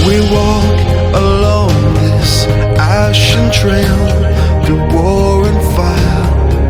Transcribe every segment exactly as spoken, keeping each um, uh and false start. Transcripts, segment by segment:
We walk along this ashen trail through war and fire.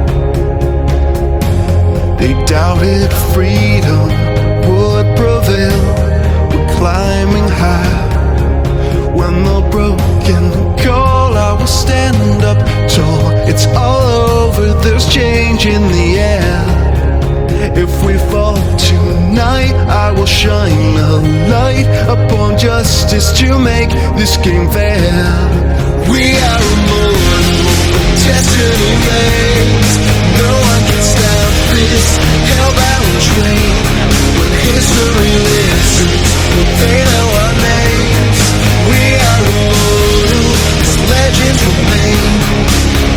They doubted freedom would prevail. We're climbing high. When the broken call, I will stand up tall. It's all over, there's change in the air. If we fall tonight, I will shine a light upon justice to make this game fair. We are immortal, destiny reigns. No one can stop this hellbound train. When history listens, they know our names. We are immortal, as legends remain.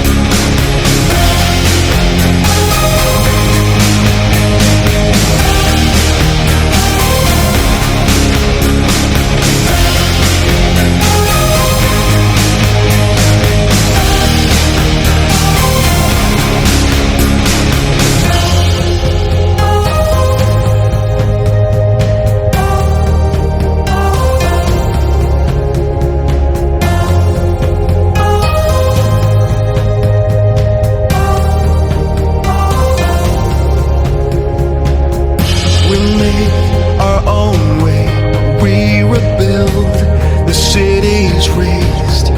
Our own way, we rebuild, the city's raised.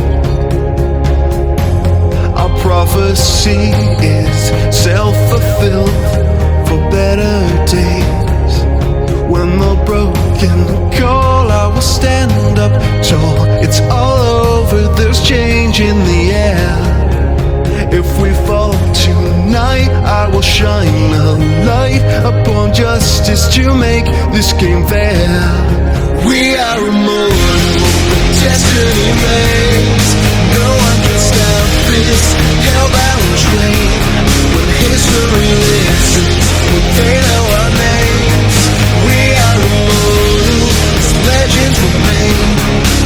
Our prophecy is self-fulfilled for better days. When the broken call, I will stand up tall. It's all over, there's change in the air. If we fall tonight, I will shine a light upon justice to make this game fair. We are immortal, destiny reigns. No one can stop this hellbound train. When history listens, they know our names. We are immortal, as legends remain.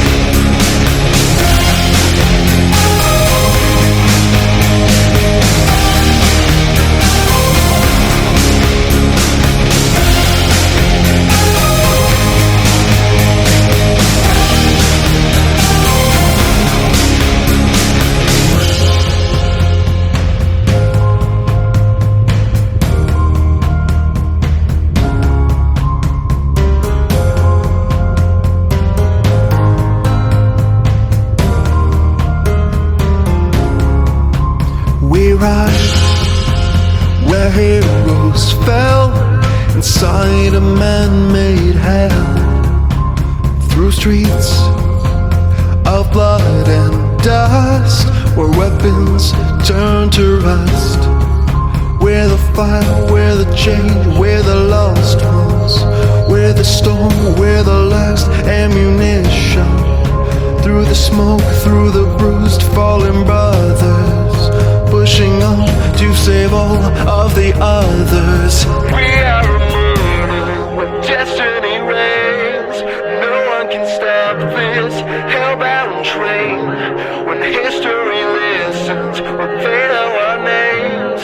We ride where heroes fell inside a man-made hell. Through streets of blood and dust, where weapons turn to rust. Where the fire, where the change, where the lost ones. Where the storm, where the last ammunition. Through the smoke, through the bruised, fallen brothers, pushing on to save all of the others. We are immortal, when destiny reigns. No one can stop this hellbound train. When history listens, when they know our names.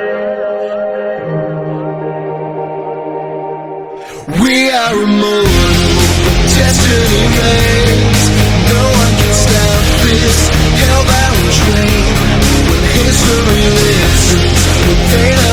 We are immortal, when destiny reigns. No one can stop this hellbound train. When history listens, when they know